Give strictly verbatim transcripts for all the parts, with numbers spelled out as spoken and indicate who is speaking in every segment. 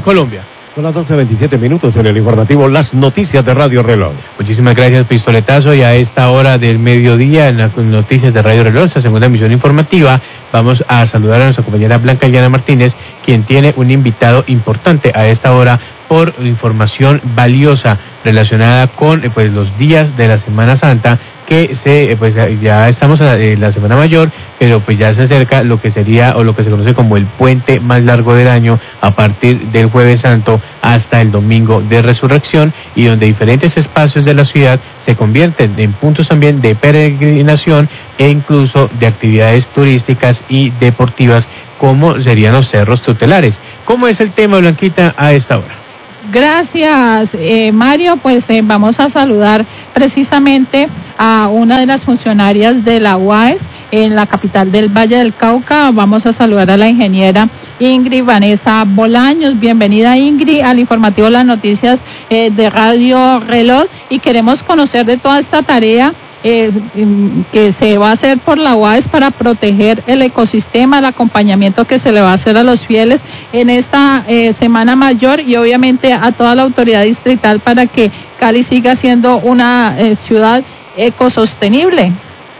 Speaker 1: Colombia.
Speaker 2: Son las doce veintisiete minutos en el informativo Las Noticias de Radio Reloj.
Speaker 1: Muchísimas gracias, Pistoletazo, y a esta hora del mediodía en las noticias de Radio Reloj, esta segunda emisión informativa, vamos a saludar a nuestra compañera Blanca Iliana Martínez, quien tiene un invitado importante a esta hora por información valiosa relacionada con eh, pues los días de la Semana Santa, que se pues ya estamos en la Semana Mayor, pero pues ya se acerca lo que sería o lo que se conoce como el puente más largo del año, a partir del Jueves Santo hasta el Domingo de Resurrección, y donde diferentes espacios de la ciudad se convierten en puntos también de peregrinación e incluso de actividades turísticas y deportivas, como serían los cerros tutelares. ¿Cómo es el tema, Blanquita, a esta hora?
Speaker 3: Gracias, eh, Mario. Pues eh, vamos a saludar precisamente a una de las funcionarias de la U A E S en la capital del Valle del Cauca. Vamos a saludar a la ingeniera Ingrid Vanessa Bolaños. Bienvenida, Ingrid, al informativo Las Noticias eh, de Radio Reloj, y queremos conocer de toda esta tarea Eh, que se va a hacer por la U A E S para proteger el ecosistema, el acompañamiento que se le va a hacer a los fieles en esta eh, Semana Mayor, y obviamente a toda la autoridad distrital para que Cali siga siendo una eh, ciudad ecosostenible.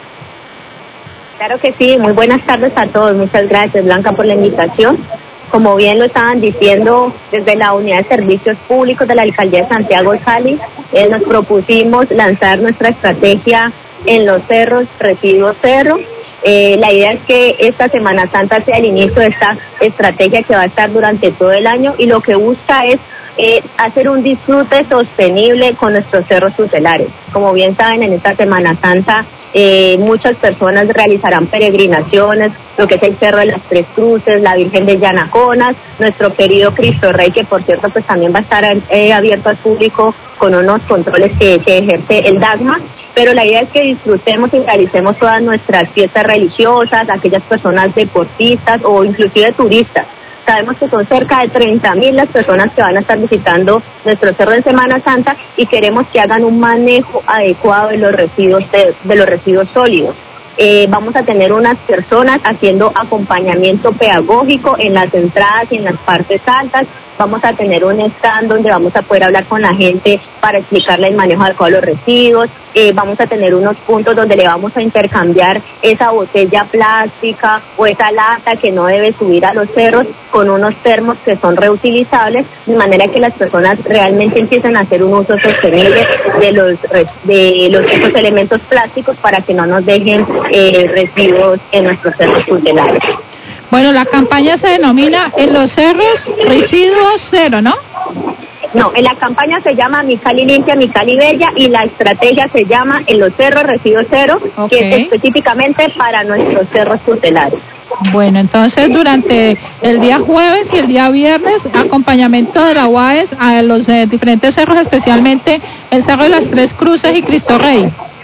Speaker 4: Claro que sí, muy buenas tardes a todos. Muchas gracias, Blanca, por la invitación. Como bien lo estaban diciendo desde la Unidad de Servicios Públicos de la Alcaldía de Santiago de Cali, eh, nos propusimos lanzar nuestra estrategia en los cerros, residuos cero. Eh, la idea es que esta Semana Santa sea el inicio de esta estrategia que va a estar durante todo el año, y lo que busca es eh, hacer un disfrute sostenible con nuestros cerros tutelares. Como bien saben, en esta Semana Santa Eh, muchas personas realizarán peregrinaciones, lo que es el Cerro de las Tres Cruces, la Virgen de Yanaconas, nuestro querido Cristo Rey, que por cierto pues también va a estar eh, abierto al público con unos controles que, que ejerce el DAGMA. Pero la idea es que disfrutemos y realicemos todas nuestras fiestas religiosas, aquellas personas deportistas o inclusive turistas. Sabemos que son cerca de treinta mil las personas que van a estar visitando nuestro cerro en Semana Santa, y queremos que hagan un manejo adecuado de los residuos de, de los residuos sólidos. Eh, vamos a tener unas personas haciendo acompañamiento pedagógico en las entradas y en las partes altas. Vamos a tener un stand donde vamos a poder hablar con la gente para explicarle el manejo adecuado de los residuos. Eh, vamos a tener unos puntos donde le vamos a intercambiar esa botella plástica o esa lata que no debe subir a los cerros con unos termos que son reutilizables, de manera que las personas realmente empiecen a hacer un uso sostenible de los de los estos elementos plásticos para que no nos dejen eh, residuos en nuestros cerros tutelares.
Speaker 3: Bueno, la campaña se denomina En los cerros, residuos cero, ¿no?
Speaker 4: No, en la campaña se llama Mi Cali Limpia, Mi Cali Bella, y la estrategia se llama En los cerros, residuos cero, okay, que es específicamente para nuestros cerros tutelares.
Speaker 3: Bueno, entonces durante el día jueves y el día viernes, acompañamiento de la U A E S a los eh, diferentes cerros, especialmente el Cerro de las Tres Cruces y Cristo Rey.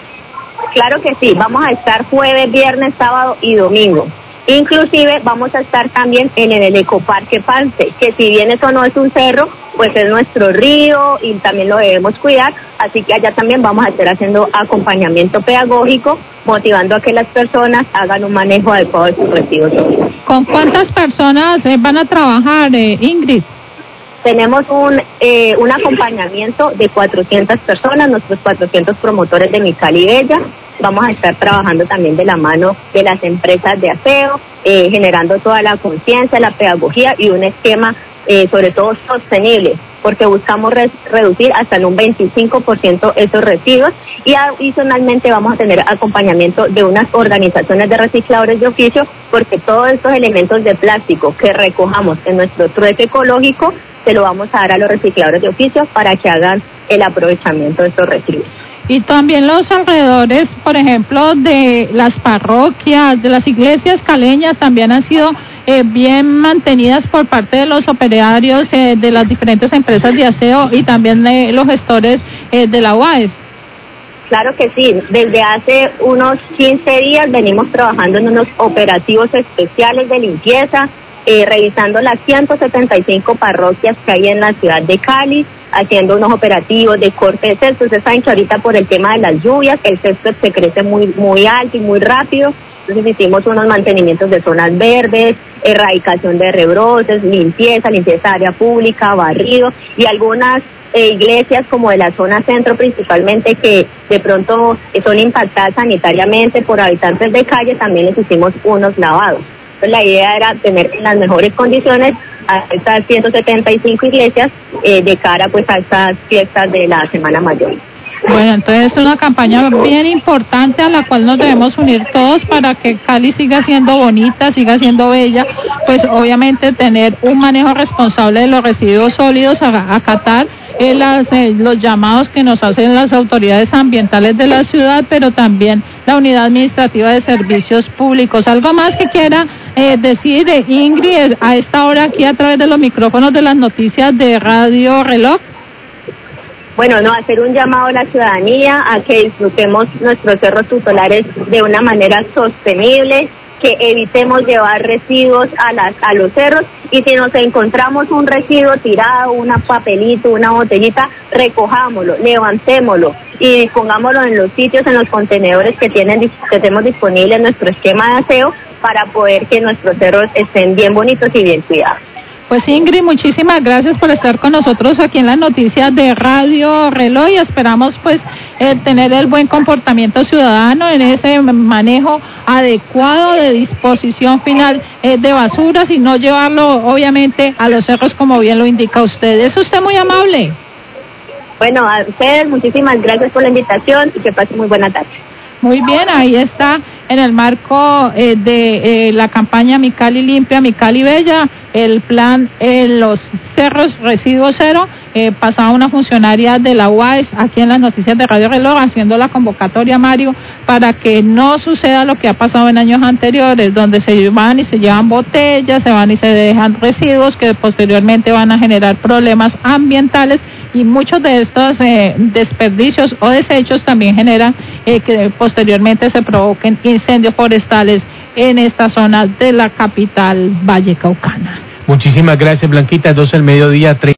Speaker 4: Claro que sí, vamos a estar jueves, viernes, sábado y domingo. Inclusive vamos a estar también en el Ecoparque Pance, que si bien eso no es un cerro, pues es nuestro río y también lo debemos cuidar, así que allá también vamos a estar haciendo acompañamiento pedagógico, motivando a que las personas hagan un manejo adecuado de sus residuos.
Speaker 3: ¿Con cuántas personas eh, van a trabajar, eh, Ingrid?
Speaker 4: Tenemos un eh, un acompañamiento de cuatrocientas personas, nuestros cuatrocientos promotores de Mi Cali Bella. Vamos a estar trabajando también de la mano de las empresas de aseo, eh, generando toda la conciencia, la pedagogía y un esquema eh, sobre todo sostenible, porque buscamos re- reducir hasta en un veinticinco por ciento esos residuos, y adicionalmente vamos a tener acompañamiento de unas organizaciones de recicladores de oficio, porque todos estos elementos de plástico que recojamos en nuestro trueque ecológico se lo vamos a dar a los recicladores de oficio para que hagan el aprovechamiento de estos residuos.
Speaker 3: Y también los alrededores, por ejemplo, de las parroquias, de las iglesias caleñas, también han sido eh, bien mantenidas por parte de los operarios eh, de las diferentes empresas de aseo y también de los gestores eh, de la U A E S.
Speaker 4: Claro que sí, desde hace unos quince días venimos trabajando en unos operativos especiales de limpieza. eh, revisando las ciento setenta y cinco parroquias que hay en la ciudad de Cali, haciendo unos operativos de corte de cestos. Ustedes saben que ahorita por el tema de las lluvias, el cesto se crece muy, muy alto y muy rápido. Entonces hicimos unos mantenimientos de zonas verdes, erradicación de rebrotes, limpieza, limpieza de área pública, barrido, y algunas eh, iglesias como de la zona centro principalmente que de pronto son impactadas sanitariamente por habitantes de calle, también les hicimos unos lavados. Entonces la idea era tener en las mejores condiciones a estas ciento setenta y cinco iglesias eh, de cara pues a estas fiestas de la Semana Mayor.
Speaker 3: Bueno, entonces es una campaña bien importante a la cual nos debemos unir todos para que Cali siga siendo bonita, siga siendo bella, pues obviamente tener un manejo responsable de los residuos sólidos, a, acatar eh, las, eh, los llamados que nos hacen las autoridades ambientales de la ciudad, pero también la Unidad Administrativa de Servicios Públicos. ¿Algo más que quiera eh, decir, eh, Ingrid, a esta hora aquí a través de los micrófonos de las noticias de Radio Reloj?
Speaker 4: Bueno, no, hacer un llamado a la ciudadanía a que disfrutemos nuestros cerros tutelares de una manera sostenible, que evitemos llevar residuos a las a los cerros, y si nos encontramos un residuo tirado, un papelito, una botellita, recojámoslo, levantémoslo y dispongámoslo en los sitios, en los contenedores que tienen que tenemos disponible en nuestro esquema de aseo para poder que nuestros cerros estén bien bonitos y bien cuidados.
Speaker 3: Pues Ingrid, muchísimas gracias por estar con nosotros aquí en las noticias de Radio Reloj, y esperamos pues eh, tener el buen comportamiento ciudadano en ese manejo adecuado de disposición final eh, de basuras y no llevarlo obviamente a los cerros como bien lo indica usted. Es usted muy amable.
Speaker 4: Bueno, a ustedes muchísimas gracias por la invitación y que pasen muy buena tarde.
Speaker 3: Muy bien, ahí está en el marco eh, de eh, la campaña Mi Cali Limpia, Mi Cali Bella, el plan eh, Los Cerros Residuos Cero. Eh, pasaba una funcionaria de la U A S aquí en las noticias de Radio Reloj haciendo la convocatoria, Mario, para que no suceda lo que ha pasado en años anteriores, donde se van y se llevan botellas, se van y se dejan residuos que posteriormente van a generar problemas ambientales, y muchos de estos eh, desperdicios o desechos también generan eh, que posteriormente se provoquen incendios forestales en esta zona de la capital vallecaucana.
Speaker 1: Muchísimas gracias, Blanquita. doce del mediodía, treinta.